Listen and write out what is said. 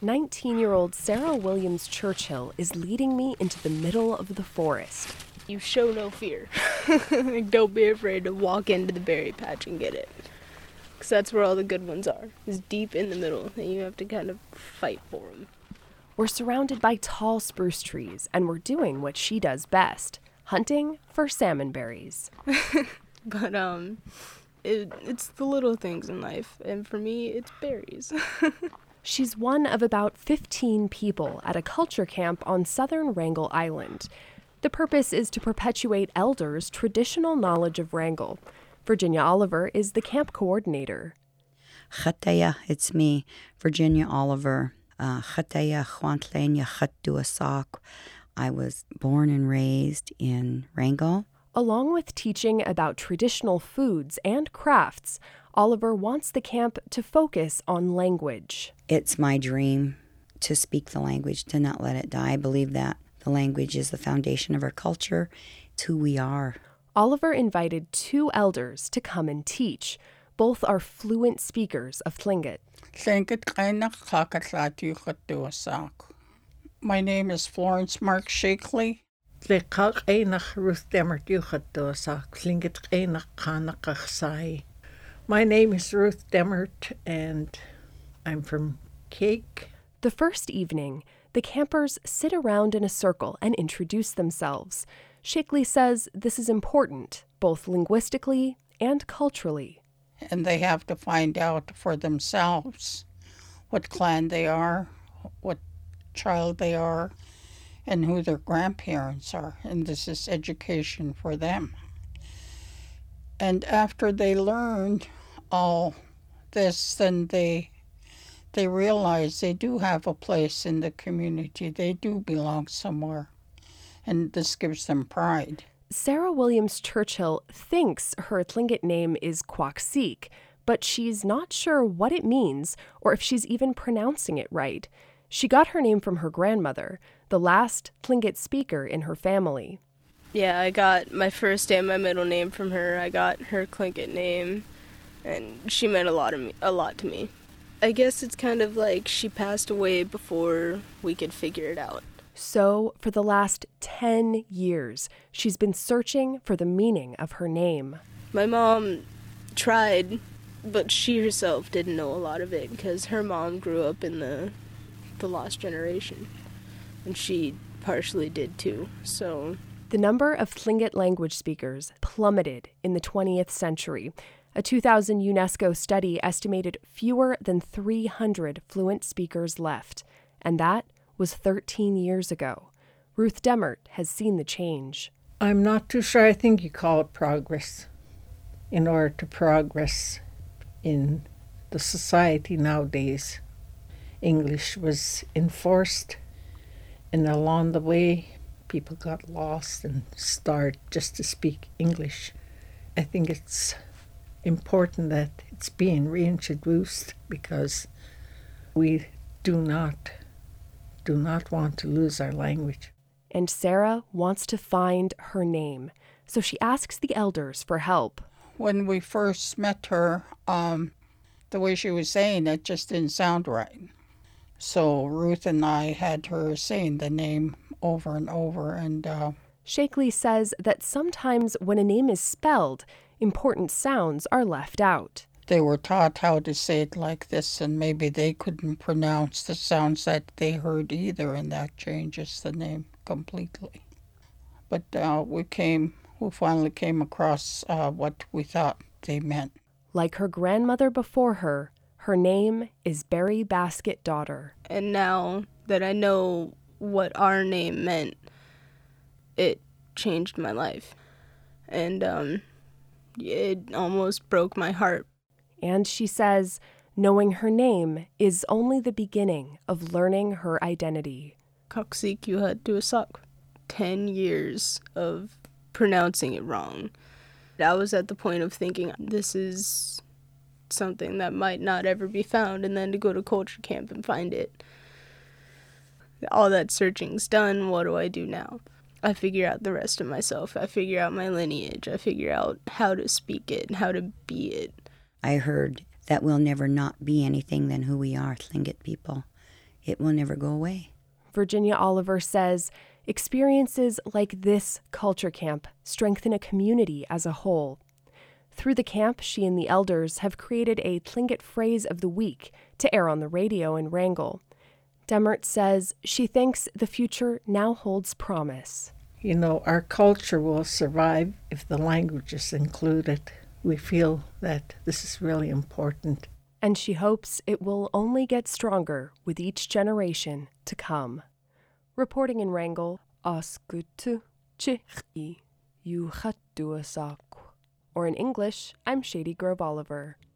19-year-old Sarah Williams Churchill is leading me into the middle of the forest. You show no fear. Don't be afraid to walk into the berry patch and get it. Because that's where all the good ones are. It's deep in the middle, and you have to kind of fight for them. We're surrounded by tall spruce trees, and we're doing what she does best, hunting for salmon berries. But, it's the little things in life, and for me, it's berries. She's one of about 15 people at a culture camp on southern Wrangel Island. The purpose is to perpetuate elders' traditional knowledge of Wrangel. Virginia Oliver is the camp coordinator. Chataya, it's me, Virginia Oliver. Chataya Chwantlenya Chatduasak. I was born and raised in Wrangel. Along with teaching about traditional foods and crafts, Oliver wants the camp to focus on language. It's my dream to speak the language, to not let it die. I believe that the language is the foundation of our culture. It's who we are. Oliver invited 2 elders to come and teach. Both are fluent speakers of Tlingit. My name is Florence Mark Shakely. My name is Ruth Demert, and I'm from Cake. The first evening, the campers sit around in a circle and introduce themselves. Shakely says this is important, both linguistically and culturally. And they have to find out for themselves what clan they are, what child they are, and who their grandparents are. And this is education for them. And after they learned all this, then they realize they do have a place in the community. They do belong somewhere. And this gives them pride. Sarah Williams Churchill thinks her Tlingit name is Quaxik, but she's not sure what it means or if she's even pronouncing it right. She got her name from her grandmother, the last Tlingit speaker in her family. Yeah, I got my first and my middle name from her. I got her Tlingit name, and she meant a lot to me. I guess it's kind of like she passed away before we could figure it out. So, for the last 10 years, she's been searching for the meaning of her name. My mom tried, but she herself didn't know a lot of it because her mom grew up in the lost generation, and she partially did too, so... The number of Tlingit language speakers plummeted in the 20th century. A 2000 UNESCO study estimated fewer than 300 fluent speakers left, and that was 13 years ago. Ruth Demert has seen the change. I'm not too sure. I think you call it progress. In order to progress in the society nowadays, English was enforced, and along the way, people got lost and started just to speak English. I think it's important that it's being reintroduced because we do not want to lose our language. And Sarah wants to find her name, so she asks the elders for help. When we first met her, the way she was saying it just didn't sound right. So Ruth and I had her saying the name over and over, and Shakely says that sometimes when a name is spelled, important sounds are left out. They were taught how to say it like this, and maybe they couldn't pronounce the sounds that they heard either, and that changes the name completely. But we finally came across what we thought they meant. Like her grandmother before her, her name is Berry Basket Daughter. And now that I know what our name meant, it changed my life. And it almost broke my heart. And she says knowing her name is only the beginning of learning her identity. Quaxik Yuhat 10 years of pronouncing it wrong. I was at the point of thinking, this is something that might not ever be found, and then to go to culture camp and find it. All that searching's done, what do I do now? I figure out the rest of myself. I figure out my lineage. I figure out how to speak it and how to be it. I heard that we'll never not be anything than who we are, Tlingit people. it will never go away. Virginia Oliver says experiences like this culture camp strengthen a community as a whole. Through the camp, she and the elders have created a Tlingit phrase of the week to air on the radio in Wrangell. Demert says she thinks the future now holds promise. You know, our culture will survive if the language is included. We feel that this is really important. And she hopes it will only get stronger with each generation to come. Reporting in Wrangell, Askutu Chichi Yuchatuasak. Or in English, I'm Shady Grove Oliver.